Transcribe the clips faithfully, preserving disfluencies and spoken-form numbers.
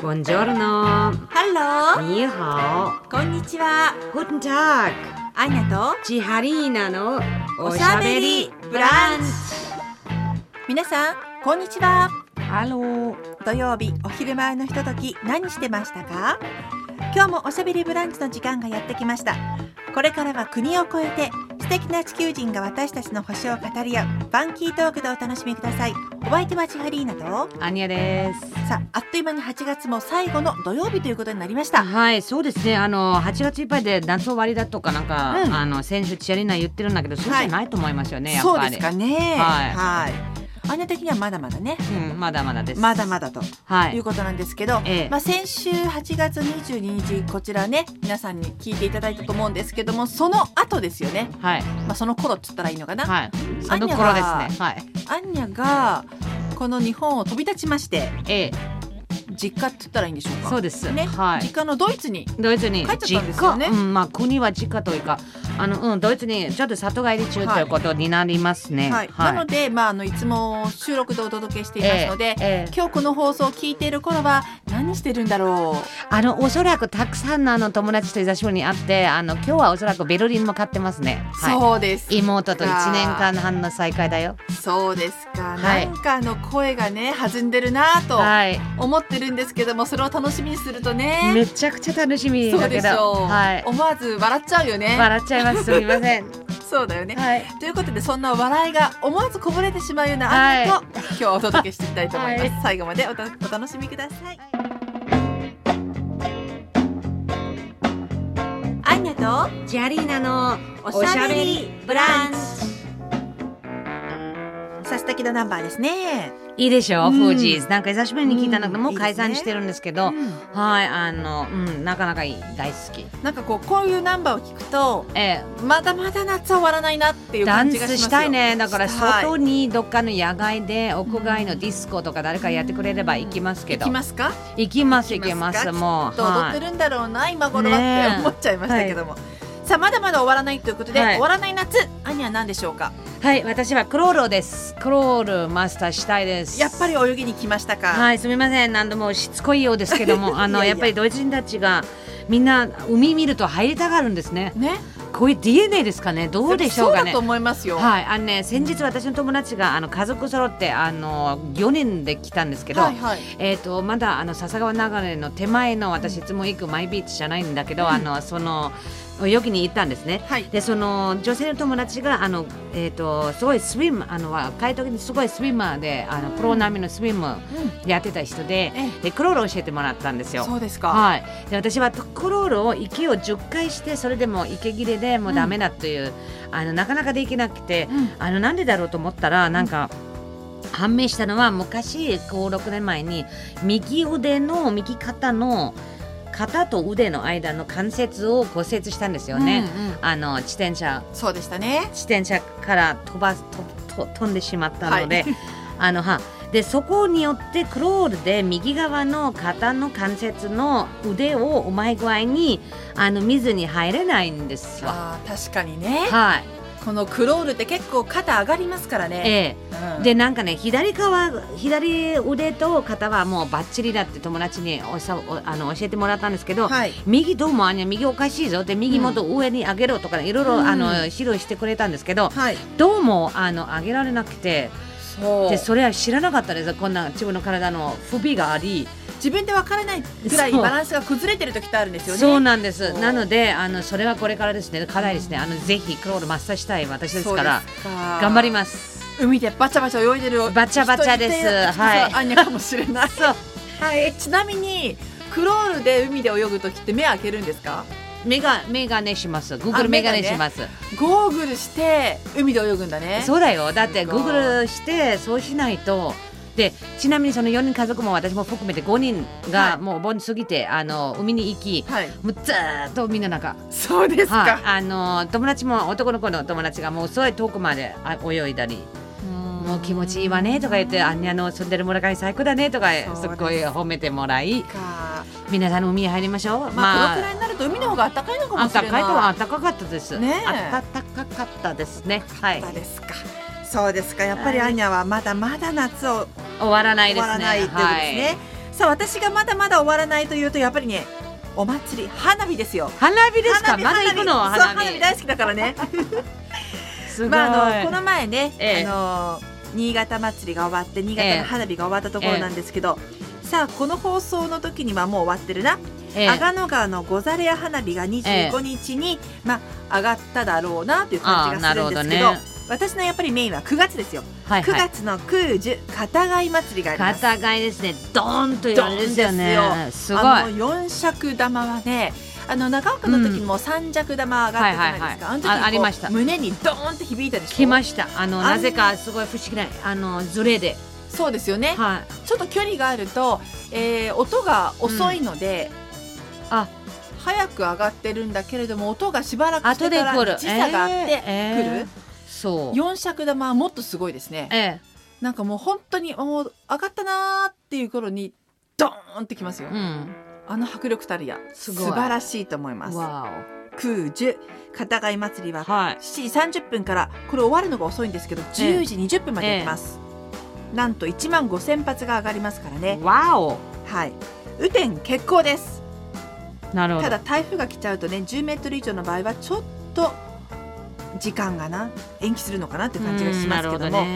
Buongiorno. Hallo. Ni hao. こんにちは。 Guten Tag. アイナとチハリーナのおしゃべりブランチ。皆さんこんにちは。 ハロー。 土曜日お昼前のひととき何してましたか？今日もおしゃべりブランチの時間がやってきました。これからは国を越えて素敵な地球人が私たちの星を語り合うファンキートークでお楽しみください。お相手はチハリーナとアニャです。 さあ、あっという間にはちがつも最後の土曜日ということになりました。 はい、そうですね。あのはちがついっぱいで夏終わりだとかなんか、うん、あの先週チハリーナ言ってるんだけど、そうじゃないと思いますよね、はい、やっぱり。 そうですかね。 はい。 はいアニャ的にはまだまだね、 うん、まだまだです。 まだまだと、はい、いうことなんですけど、 ええまあ、先週はちがつにじゅうににちこちらね皆さんに聞いていただいたと思うんですけども、その後ですよね、 はいまあ、その頃って言ったらいいのかな、 はい、その頃ですね、はい、 アンニャがこの日本を飛び立ちまして、 ええ実家って言ったらいいんでしょうか。 そうです、 ねはい、 実家のドイツにドイツに帰っちゃったんですよね。 実家、うんまあ、国は実家というかあの、うん、ドイツにちょっと里帰り中ということになりますね、 はいはい、なので、まあ、あのいつも収録でお届けしていますので、 えーえー、 今日この放送を聞いている頃は何してるんだろう。 あのおそらくたくさんのあの友達と久しぶりに会ってあの今日はおそらくベルリンも買ってますね、はい、 そうですか。 妹といちねんかんはんの再会だよ。 そうですか、 はい、 なんかの声がね弾んでるなと思ってるんですけども、それを楽しみにするとねめちゃくちゃ楽しみだけど、 そうでしょう、はい、思わず笑っちゃうよね。 笑っちゃいます、すみませんそうだよね、はい、ということでそんな笑いが思わずこぼれてしまうようなアニャと、はい、今日はお届けしていきたいと思います、はい、最後まで お, お楽しみください。アニャとチハリーナのおしゃべりブランチ。さあ素敵なナンバーですね。 いいでしょう、フージーズ。なんか久しぶりに聞いたんだけど、うん、もう解散してるんですけど、いいですね、うん、はい、あの、うん、なかなかいい、大好き。 なんかこう、こういうナンバーを聞くと、ええ、まだまだ夏は終わらないなっていう感じがしますよ。 ダンスしたいね。だから外にどっかの野外で屋外のディスコとか誰かやってくれれば行きますけど。 行きますか？ 行きます行きます。もう。 きっと踊ってるんだろうな、はい、今頃はって思っちゃいましたけども。はい、さあまだまだ終わらないということで、はい、終わらない夏、アニャは何でしょうか？ はい、私はクロールです。クロールマスターしたいです。 やっぱり泳ぎに来ましたか？ はい、すみません、何度もしつこいようですけどもあのいやいややっぱりドイツ人たちがみんな海見ると入りたがるんですね。ね、こういう ディーエヌエー ですかね、どうでしょうかね。 そうだと思いますよ。 はい、あのね、先日私の友達があの家族揃ってあのよにんで来たんですけど、はいはい、えーとまだあの笹川流れの手前の私いつも行くマイビーチじゃないんだけど、うん、あのその泳ぎに行ったんですね、はい、でその女性の友達があの、えー、とすごいスイムあの若い時にすごいスイマーであのプロ並みのスイムやってた人で、うん、でクロールを教えてもらったんですよ。 そうですか、 はい、で私はクロールを息をじゅっかいしてそれでも息切れでもうダメだという、うん、あのなかなかできなくて、うん、あのなんでだろうと思ったらなんか、うん、判明したのは昔ご、ろくねんまえに右腕の右肩の肩と腕の間の関節を骨折したんですよね、うんうん、あの自転車そうでしたね自転車から飛ばとと飛んでしまったので、はい、あのはでそこによってクロールで右側の肩の関節の腕をうまい具合にあの水に入れないんですよ。 あ、確かにね、はい、このクロールって結構肩上がりますからね、 ええ、うん、でなんかね左側左腕と肩はもうバッチリだって友達におさおあの教えてもらったんですけど、はい、右どうもあに右おかしいぞって右もっと上に上げろとか、ね、いろいろあの、うん、指導してくれたんですけど、はい、どうもあの上げられなくて、そうでそれは知らなかったです。こんな自分の体の不備があり自分でわからないぐらいバランスが崩れてる時ってあるんですよね。 そうなんです。なのであのそれはこれからですね、課題ですね、あのぜひクロールマスターしたい私ですから頑張ります。 海でバチャバチャ泳いでるバチャバチャです。はい、 アンニャかもしれないそう、はい、ちなみにクロールで海で泳ぐ時って目開けるんですか？ メガメガネします。グーグルメガネします。 ゴーグルして海で泳ぐんだね。 そうだよ。だってグーグルしてそうしないと。でちなみにそのよにん家族も私も含めてごにんがもうお盆過ぎて、はい、あの海に行き、はい、もうずーっと海の中。 そうですか、はい、 あの友達も男の子の友達がもうすごい遠くまで泳いだり、もう気持ちいいわねとか言って、アンニャの住んでる村上最高だねとかすっごい褒めてもらい、皆さんの海に入りましょう。 まあ、このくらいになると海の方が暖かいのかもしれない。 暖かいとは暖かかったです、ね、暖かかったですね。 はい、そうですか。そうですか。やっぱりアンニャはまだまだ夏を終わらないですね。 終わらないっていうことですね、はい。 さあ私がまだまだ終わらないというとやっぱりねお祭り花火ですよ。 花火ですか。まだ行くの？ 花火、そう花火大好きだからねすごい、 まあ、あのこの前ね、 ええ、 あの新潟祭りが終わって新潟の花火が終わったところなんですけど、ええ、さあこの放送の時にはもう終わってるな、ええ、阿賀野川のゴザレア花火がにじゅうごにちに、ええ、まあ、上がっただろうなという感じがするんですけど、私のやっぱりメインはくがつですよ、はいはい、くがつのくじゅ片貝祭りがあります。 片貝ですね。ドーンというですよね。すごい。 あのよん尺玉はね、あの長岡の時にも三尺玉上がったじゃないですか、あの時にこうありました。胸にドーンって響いたでしょ。 来ました。あのなぜかすごい不思議なあのズレで。 そうですよね、はい、ちょっと距離があると、えー、音が遅いので、うん、あ早く上がってるんだけれども音がしばらくしてから時差があってくる、えーえー、そうよん尺玉はもっとすごいですね、えー、なんかもう本当にもう上がったなーっていう頃にドーンってきますよ、うん、あの迫力たるや素晴らしいと思います。空樹片貝祭りはしちじさんじゅっぷんから、これ終わるのが遅いんですけどじゅうじにじゅっぷんまでやります、えー、なんといちまんごせん発が上がりますからね。 わお、 はい、雨天決行です。 なるほど。 ただ台風が来ちゃうとねじゅうメートル以上の場合はちょっと時間がな延期するのかなっていう感じがしますけども、うん、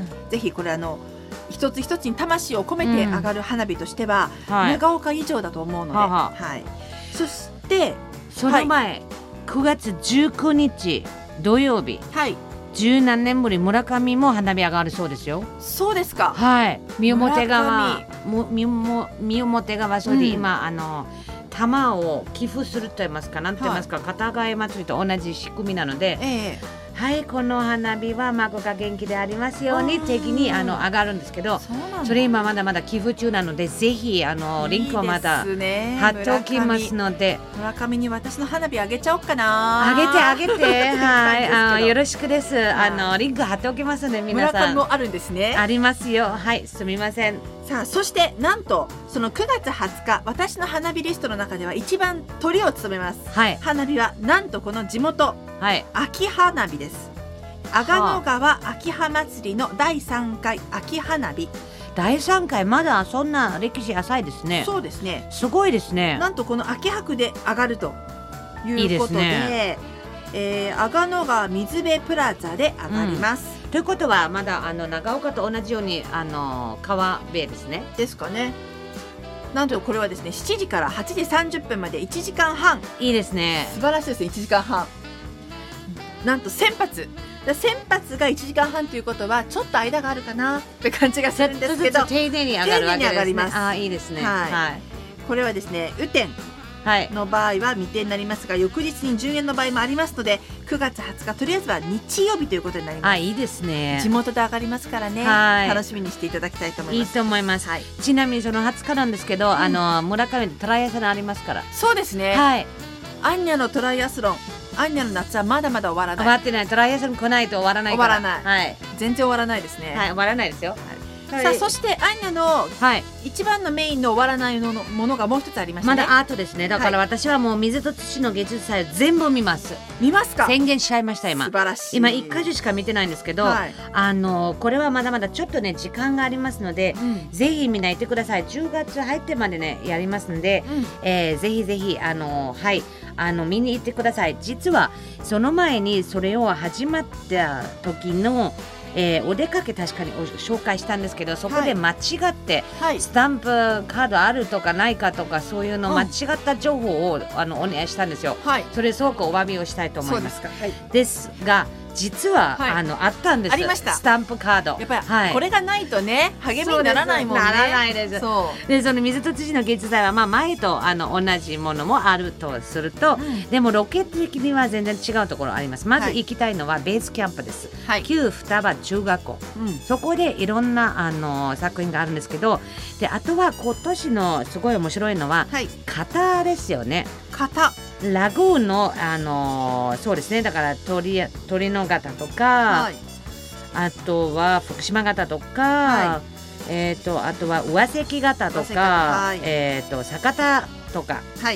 ぜひこれあの一つ一つに魂を込めて上がる花火としては、うん、はい、長岡以上だと思うので、はは、はい、そしてその前、はい、くがつじゅうくにち土曜日、はい、十何年ぶり村上も花火上がるそうですよ。 そうですか。 はい、三表川も三表川それで今、うん、あの玉を寄付すると言いますか、なんて言いますか、はい、片貝祭りと同じ仕組みなので、えーはい、この花火は孫が元気でありますように的にあの上がるんですけど、 そ, それ今まだまだ寄付中なので、ぜひあのリンクをまだ貼っておきますので、 村上に私の花火あげちゃおうかな。 あげてあげてはい、あよろしくです。あのリンク貼っておきますので、皆さん。 村上もあるんですね。 ありますよ。はい、すみません。 さあそしてなんとそのくがつはつか、私の花火リストの中では一番トリを務めます、はい、花火はなんとこの地元、はい、秋花火です。阿賀野川秋葉祭りのだいさんかい秋花火。 だいさんかい、まだそんな歴史浅いですね。 そうですね、 すごいですね。 なんとこの秋葉区で上がるということで、いいですね、えー、阿賀野川水辺プラザで上がります、 うん、ということはまだあの長岡と同じようにあの川辺ですね。 ですかね。なんとこれはですねしちじからはちじさんじゅっぷんまでいちじかんはん。 いいですね。 素晴らしいですね。いちじかんはん、なんとせん発、せん発がいちじかんはんということはちょっと間があるかなって感じがするんですけど、 丁寧に上がるわけですね。丁寧に上がります。 あ、 いいですね、 はいはい、これはですね雨天の場合は未定になりますが、翌日に順延の場合もありますので、くがつはつかとりあえずは日曜日ということになります。 あ、いいですね。 地元で上がりますからね、はい、楽しみにしていただきたいと思います。 いいと思います、はい、ちなみにそのはつかなんですけど、うん、あの村上でトライアスロンありますから。 そうですね、はい、アンニャのトライアスロン、アンニャの夏はまだまだ終わらない。 終わってない。トライアスロン来ないと終わらないから。 終わらない、はい、全然終わらないですね。 はい、終わらないですよ、はい。 さあそしてアンニャの一番のメインの終わらないのものがもう一つありましたね。 まだアートですね。だから私はもう水と土の芸術祭を全部見ます。 見ますか。 宣言しちゃいました今。 素晴らしい。 今一箇所しか見てないんですけど、はい、あのこれはまだまだちょっとね時間がありますので、うん、ぜひ見ないてください。じゅうがつ入ってまでねやりますので、うん、えー、ぜひぜひあのはいあの見に行ってください。実はその前にそれを始まった時のえー、お出かけ確かに紹介したんですけど、そこで間違って、はい、スタンプカードあるとかないかとかそういうの間違った情報を、うん、あのお願いしたんですよ、はい、それすごくお詫びをしたいと思います。そうですか、はい、ですが実は、はい、あのあったんです。 ありました。 スタンプカード。 やっぱり、はい、これがないとね励みにならないもんね。 ならないです。そうでその水と土の芸術祭は、まあ、前とあの同じものもあるとすると、うん、でもロケ的には全然違うところあります。まず行きたいのはベースキャンプです、はい、旧双葉中学校、うん、そこでいろんなあの作品があるんですけど、であとは今年のすごい面白いのは、はい、型ですよね。 型ラグーンの、あのー、そうですね、だから鳥、鳥の型とか、はい、あとは福島型とか、はい、えー、とあとは上関型とか、はい、えー、と酒田とか、はい、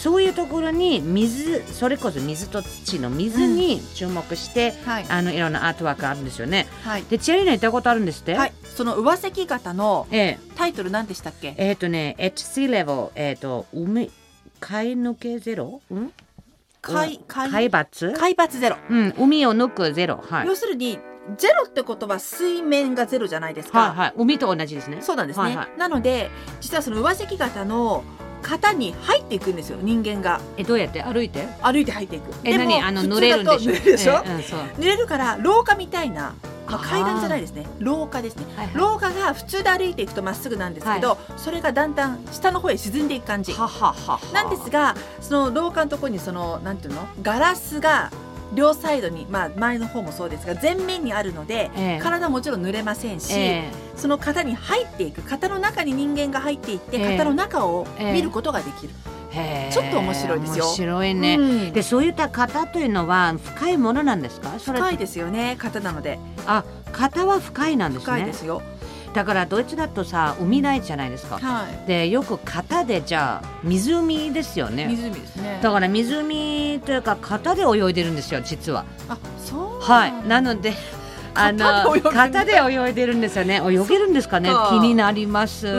そういうところに水、それこそ水と土の水に注目して、うんはい、あのいろんなアートワークあるんですよね、はい、でチアリーナ行ったことあるんですって、 はい、その上関型のタイトル何でしたっけ？ えっ、ー、とね at sea level、えー、と海海抜けゼロ、ん海, 海, 海抜海抜ゼロ、 うん、海を抜くゼロ、はい、 要するにゼロってことは水面がゼロじゃないですか、 はいはい、海と同じですね。 そうなんですね、はいはい、なので実はその上関型の型に入っていくんですよ、人間が。 えどうやって歩いて歩いて入っていく。 えでも何あの濡れるんでしょ、 濡れるでしょ、 えーうん、そう濡れるから廊下みたいな、まあ、階段じゃないですね、廊下ですね、はいはい、廊下が普通で歩いていくとまっすぐなんですけど、はい、それがだんだん下の方へ沈んでいく感じははははなんですが、その廊下のところにそのなんていうのガラスが両サイドに、まあ、前の方もそうですが前面にあるので、えー、体もちろん濡れませんし、えー、その型に入っていく、型の中に人間が入っていって、えー、型の中を見ることができる、えー、ちょっと面白いですよ。 面白いね、うん、でそういった型というのは深いものなんですか？それ深いですよね、型なので。 あ、型は深いなんですね。 深いですよ。 だからドイツだとさ海ないじゃないですか、はい、でよく型でじゃあ湖ですよね。 湖ですね。 だから湖というか型で泳いでるんですよ実は。 あ、そうはいなのであの型で泳いでるんですよね。泳げるんですかね、気になります、うん、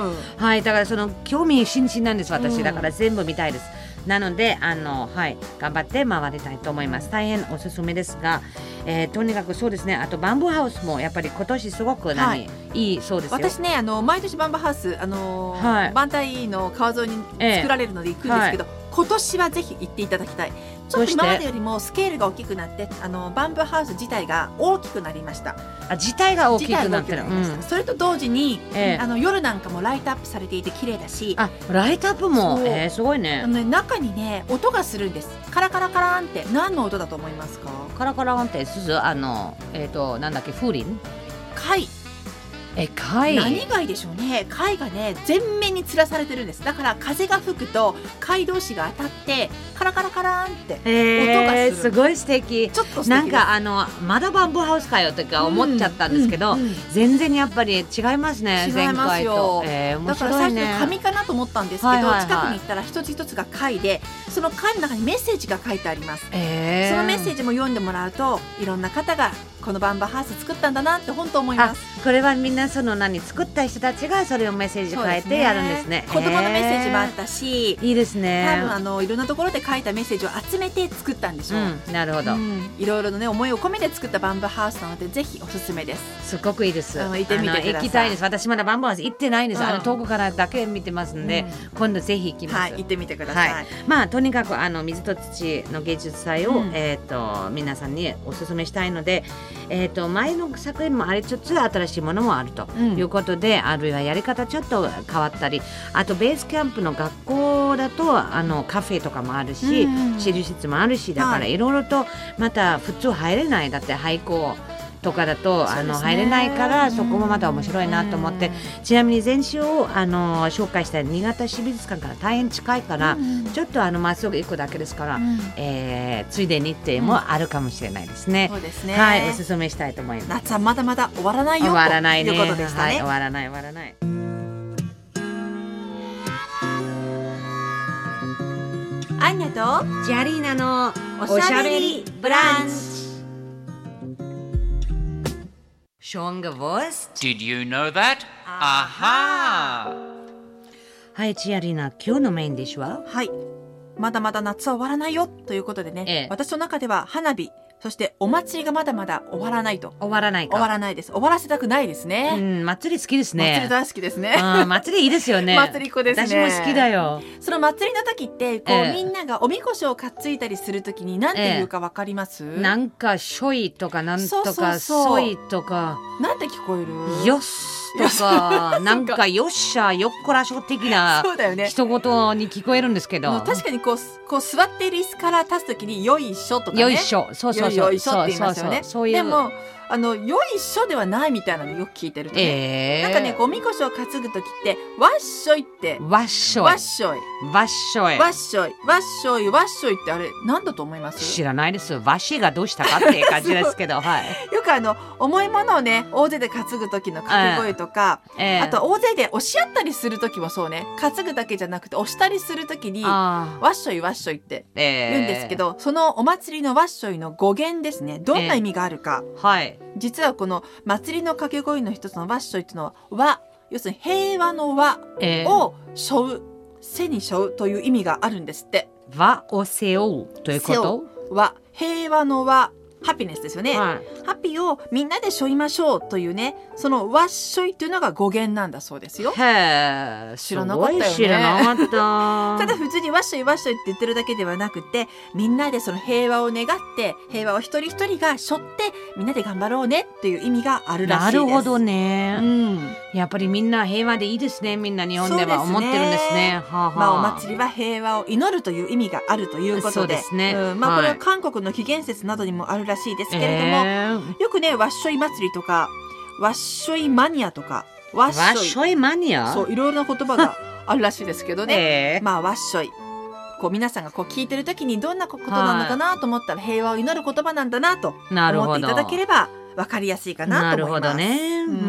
はいだからその興味津々なんです私、うん、だから全部見たいです。なのであの、はい、頑張って回りたいと思います。大変おすすめですが、えー、とにかくそうですね。あとバンブーハウスもやっぱり今年すごく何、はい、いいそうですよ。 私ねあの毎年バンブーハウス、あのーはい、万代の川沿いに作られるので行くんですけど、えーはい、今年はぜひ行っていただきたい。ちょっと今までよりもスケールが大きくなってあのバンブーハウス自体が大きくなりました。 あ自体が大きくなってる、うん、 それと同時に、えー、あの夜なんかもライトアップされていて綺麗だし。 あライトアップも、えー、すごいね。 あのね中にね音がするんです。カラカラカランって何の音だと思いますか？ カラカランって鈴あのえっ、ー、となんだっけ風鈴？ 貝。 え貝何貝でしょうね。貝がね全面に吊らされてるんです。だから風が吹くと貝同士が当たってカラカラカラーンって音がする、えー、 すごい素敵。 ちょっと素敵です。 なんかあのまだバンブーハウスかよとか思っちゃったんですけど、うんうんうん、全然やっぱり違いますね。 違いますよ、 えー、面白いね。 だから最初紙かなと思ったんですけど、はいはいはい、近くに行ったら一つ一つが貝でその貝の中にメッセージが書いてあります、えー、そのメッセージも読んでもらうといろんな方がこのバンブーハウス作ったんだなって本当思います。 これはみんなその何作った人たちがそれをメッセージ変えてやるんですね。 子供のメッセージもあったし、 いいですね。 多分あのいろんなところで書いたメッセージを集めて作ったんでしょう、 うん、なるほど、うん、 いろいろのね思いを込めて作ったバンブーハウスなのでぜひおすすめです。 すごくいいです。 行ってみてください。 行きたいです。私まだバンブーハウス行ってないんです、うん、あの遠くからだけ見てますんで、うん、今度ぜひ行きます、 はい、行ってみてください、はい、 まあとにかくあの水と土の芸術祭を、うんえー、と皆さんにおすすめしたいので、えー、と前の作品もありつつ新しいものもあるということで、うん、あるいはやり方ちょっと変わったり、あとベースキャンプの学校だとあのカフェとかもあるし、うんうん、資料室もあるし、だからいろいろとまた普通入れない、だって廃校とかだと、あの入れないから、そこもまた面白いなと思って、ちなみに前週あの紹介した新潟市美術館から大変近いから、ちょっとあのまっすぐ行くだけですから、えー、ついでにってもあるかもしれないですね。 そうですね、 はい、おすすめしたいと思います。 夏はまだまだ終わらないよ終わらないね、 ということでしたね。 はい、終わらない終わらない。 アンニャとジャリーナのおしゃべりブランチ。 Schon gewusst? Did you know that? Aha! はい、チアリーナ、今日のメインディッシュは？ はい、まだまだ夏は終わらないよということでね、ええ、私の中では花火、そしてお祭りがまだまだ終わらないと。 終わらないか。 終わらないです。終わらせたくないですね。 うん、祭り好きですね。 祭り大好きですね。 あ、祭りいいですよね。 祭り子ですね。 私も好きだよ。 その祭りの時ってこう、ええ、みんながおみこしを担いだりする時に何て言うかわかります？ ええ、なんかしょいとかなんとかそいとかなんて聞こえる？ よっとかなんかよっしゃよっこらしょ的な一言に聞こえるんですけど、 確かにこうこう座っている椅子から立つ時によいしょとかね、 よいしょ、そうそうそう、 よいしょって言いますよね。そういうでもあのよいしょではないみたいなのよく聞いてるとね、 えー、 なんかねおみこしを担ぐ時ってわっしょいってわっしょいわっしょいわっしょいわっしょいわっしょいわっしょいってあれ何だと思います？ 知らないです。わしがどうしたかっていう感じですけどはい、 よくあの重いものをね大勢で担ぐ時の掛け声とか、 えー、 あと大勢で押し合ったりする時もそうね、担ぐだけじゃなくて押したりする時にわっしょいわっしょいって言うんですけど、えー、そのお祭りのわっしょいの語源ですね、どんな意味があるか、 えー、はい、 実はこの祭りの掛け声の一つのわっしょいっていうのは和、要するに平和の和を背負う、背に背負うという意味があるんですって。 和を背負うということ？ 和、平和の和、ハピネスですよね、 はい、 ハッピーをみんなで背負いましょうというね、そのわっしょいというのが語源なんだそうですよ。 へー、 知らなかったよね。 知らなかったただ普通にわっしょいわっしょいって言ってるだけではなくて、みんなでその平和を願って平和を一人一人が背負ってみんなで頑張ろうねっていう意味があるらしいです。 なるほどね、 うん、 やっぱりみんな平和でいいですね。みんな日本では思ってるんですね。はあはあ、 まあ、お祭りは平和を祈るという意味があるということで、 そうですね、 うん、まあ、これは韓国の起源説などにもあるらしいですけれども、 えーよくねわっしょい祭りとかわっしょいマニアとかわっしょい、 わっしょいマニア、 そういろいろな言葉があるらしいですけどね、 えー、 まあわっしょい、こう皆さんがこう聞いてる時にどんなことなのかなと思ったら、平和を祈る言葉なんだなと思っていただければ分かりやすいかなと思います。 なるほどね、うん、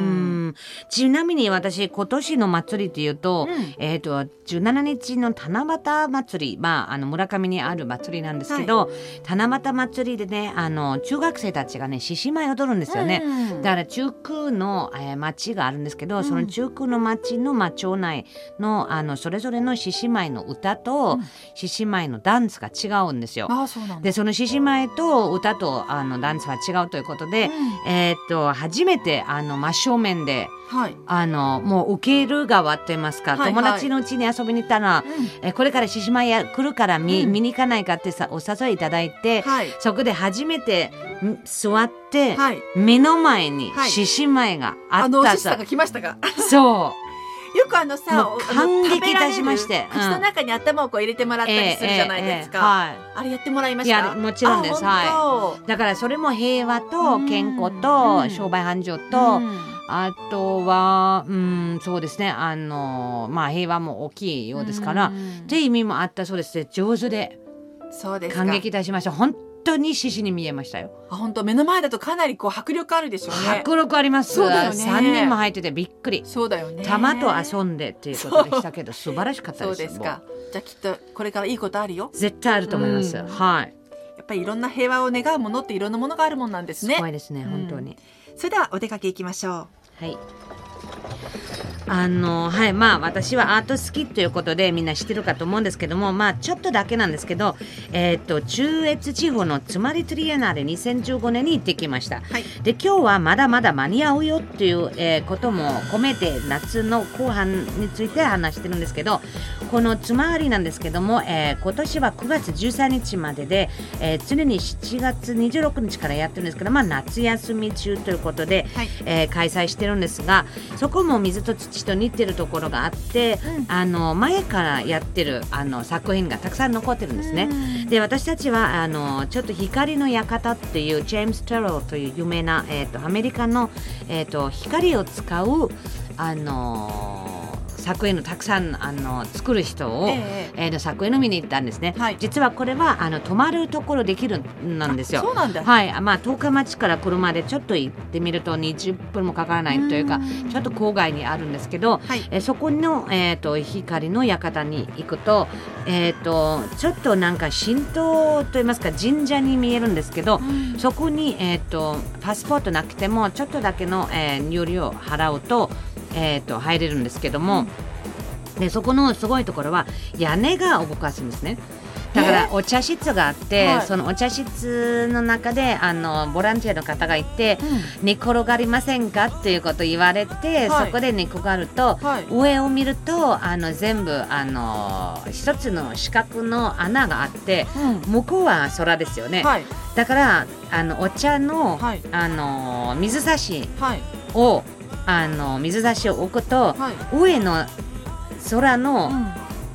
ちなみに私今年の祭りっていうと、うん、えーとじゅうしちにちの七夕祭り、まあ、あの村上にある祭りなんですけど、はい、七夕祭りでね、あの中学生たちがね獅子舞踊るんですよね、うん、だから中区の、えー、町があるんですけど、うん、その中区の町の、まあ、町内 の, あのそれぞれの獅子舞の歌と獅子舞のダンスが違うんですよ。 あ、そうなんだ。 でその獅子舞と歌とあのダンスは違うということで、うん、えー、っと初めてあの真正面で、はい、あのもう受ける側って言いますか、はいはい、友達のうちに遊びに行ったら、うん、えこれから獅子舞や来るから 見,、うん、見に行かないかってさお誘いいただいて、はい、そこで初めて座って、はい、目の前に獅子舞があったさ、はい、あのお獅子さんが来ましたか？そうよくあのさ、 感激いたしまして、 口の中に頭をこう入れてもらったりするじゃないですか、えーえーはい、あれやってもらいました？ いやもちろんです、はい、だからそれも平和と健康と商売繁盛と、あとは、うん、そうですね、あの、まあ、平和も大きいようですからっていう意味もあったそうですね。上手で感激いたしました。本当に獅子に見えましたよ。 あ、本当目の前だとかなりこう迫力あるでしょうね。 迫力あります。 そうだよね、 さんにんも入っててびっくり。 そうだよね。 玉と遊んでっていうことでしたけど素晴らしかったです。 そうですか。じゃあきっとこれからいいことあるよ。 絶対あると思います、はい。 やっぱりいろんな平和を願うものっていろんなものがあるもんなんですね。 すごいですね、本当に、うん、 それではお出かけいきましょう。 はい、あのはい、まあ私はアート好きということでみんな知ってるかと思うんですけども、まあちょっとだけなんですけど、えー、と中越地方のつまりトリエナーレにせんじゅうごねんに行ってきました、はい、で今日はまだまだ間に合うよっていう、えー、ことも込めて夏の後半について話してるんですけど、このつまりなんですけども、えー、今年はくがつじゅうさんにちまでで、えー、常にしちがつにじゅうろくにちからやってるんですけど、まあ夏休み中ということで、はい、えー、開催してるんですが、そこも水と土と似てるところがあって、うん、あの前からやってるあの作品がたくさん残ってるんですね、うん、で私たちはあのちょっと光の館っていうジェームス・テロという有名な、えー、とアメリカの、えー、と光を使うあのー作品のたくさんあの作る人を、えーえー、作品を見に行ったんですね、はい、実はこれはあの泊まるところできるなんですよ。 そうなんだ、 はい、まあ、十日町から車でちょっと行ってみるとにじゅっぷんもかからないというかちょっと郊外にあるんですけど、はい、えー、そこの、えー、と光の館に行くと、えー、とちょっとなんか神道といいますか神社に見えるんですけど、そこに、えー、とパスポートなくてもちょっとだけの、えー、入料を払うとえー、と入れるんですけども、うん、でそこのすごいところは屋根が動かすんですね。だからお茶室があって、はい、そのお茶室の中であのボランティアの方がいて、うん、寝転がりませんかっていうことを言われて、はい、そこで寝転がると、はい、上を見るとあの全部あの一つの四角の穴があって、うん、向こうは空ですよね、はい、だからあのお茶の、はい、あの水差しを、はい、あの水差しを置くと、はい、上の空の、うん、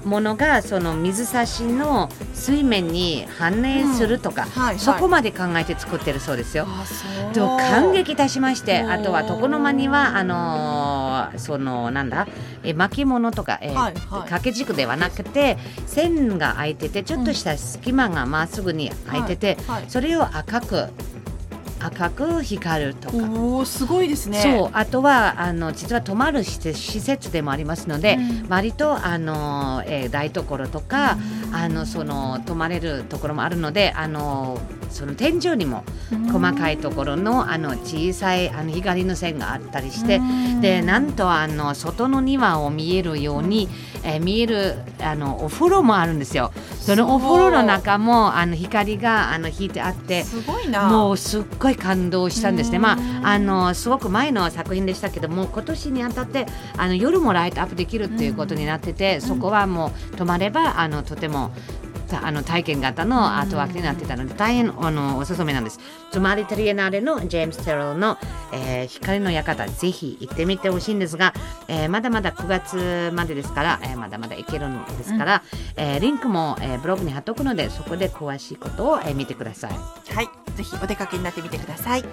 ものがその水差しの水面に反映するとか、うんはいはい、そこまで考えて作ってるそうですよ。と感激いたしまして、あとは床の間にはあのー、そのなんだえ巻物とか、えーはいはい、掛け軸ではなくて線が開いててちょっとした隙間がまっすぐに開いてて、うんはいはい、それを赤く赤く光るとか。 おー、すごいですね。 そう、あとはあの実は泊まる施設でもありますので、うん、割とあの、えー、台所とか、うん、あのその泊まれるところもあるので、あのその天井にも細かいところの、あの小さいあの光の線があったりして、うん、でなんとあの外の庭を見えるように、えー、見えるあのお風呂もあるんですよ。そのお風呂の中もあの光があの引いてあって、 すごいな。 もうすっごい感動したんですね。まあ、あのすごく前の作品でしたけども、今年にあたってあの夜もライトアップできるっていうことになってて、そこはもう泊まればあのとてもあの体験型のアートワークになってたので、大変あのおすすめなんです。つまりトリエナーレのジェームス・テロルの、えー、光の館、ぜひ行ってみてほしいんですが、えー、まだまだくがつまでですから、えー、まだまだ行けるんですから、うん、えー、リンクも、えー、ブログに貼っとくので、そこで詳しいことを、えー、見てください。 はい、ぜひお出かけになってみてください。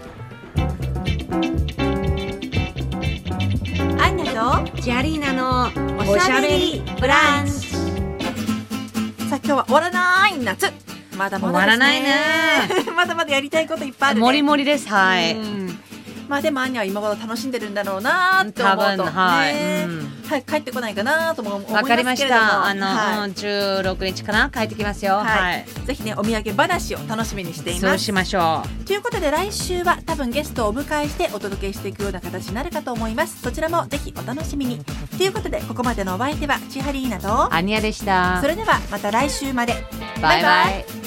アンナとジャリーナのおしゃべりブランチ。さあ、今日は終わらない夏、まだまだですね。終わらないねまだまだやりたいこといっぱいあるね。 もりもりです。はい。 まあでもアンニャは今頃楽しんでるんだろうなって思うと、多分、はい、ね、うん、はい、帰ってこないかなとも思いますけれども。わかりました。あの、 はい、じゅうろくにちかな、帰ってきますよ。はい。はい、 ぜひね、お土産話を楽しみにしています。 そうしましょう。ということで来週は多分ゲストをお迎えしてお届けしていくような形になるかと思います。そちらもぜひお楽しみに。ということでここまでのお相手は千春イーナとアニヤでした。 それではまた来週まで。 バイバイ。バイバイ。